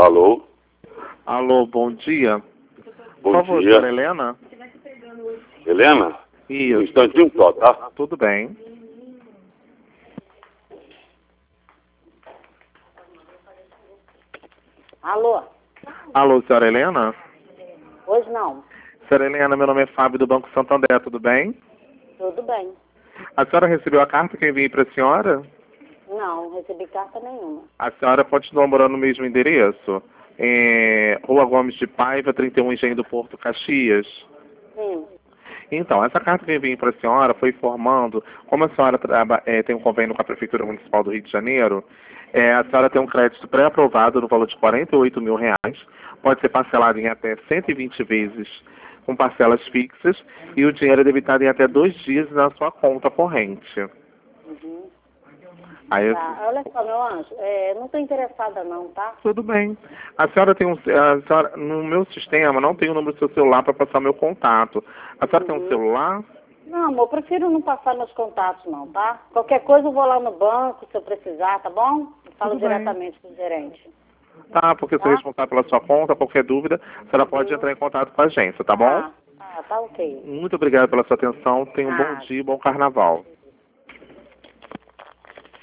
Alô? Alô, bom dia. Por Bom favor, dia. senhora Helena? Helena? Um Isso, instantinho só, tá? tudo bem. Alô? Alô, senhora Helena? Hoje não. Senhora Helena, meu nome é Fábio do Banco Santander, tudo bem? Tudo bem. A senhora recebeu a carta que eu enviei para a senhora? Não, não recebi carta nenhuma. A senhora continua morando no mesmo endereço? Rua Gomes de Paiva, 31, Engenho do Porto, Caxias? Sim. Então, essa carta que eu enviei para a senhora foi informando, como a senhora tem um convênio com a Prefeitura Municipal do Rio de Janeiro, a senhora tem um crédito pré-aprovado no valor de R$ 48 mil, pode ser parcelado em até 120 vezes com parcelas fixas e o dinheiro é debitado em até 2 dias na sua conta corrente. Uhum. Aí, Tá. Olha só, meu anjo, não estou interessada não, tá? tudo bem. A senhora tem no meu sistema não tem o número do seu celular para passar meu contato. A senhora tem um celular? Não, amor, prefiro não passar meus contatos não, tá? Qualquer coisa eu vou lá no banco, se eu precisar, tá bom? Eu falo Tudo bem. diretamente com o gerente. Tá, porque eu sou Tá? responsável pela sua conta, qualquer dúvida, a senhora pode entrar em contato com a agência, tá bom? Tá ok. Muito obrigado pela sua atenção, tenha um bom dia e bom carnaval.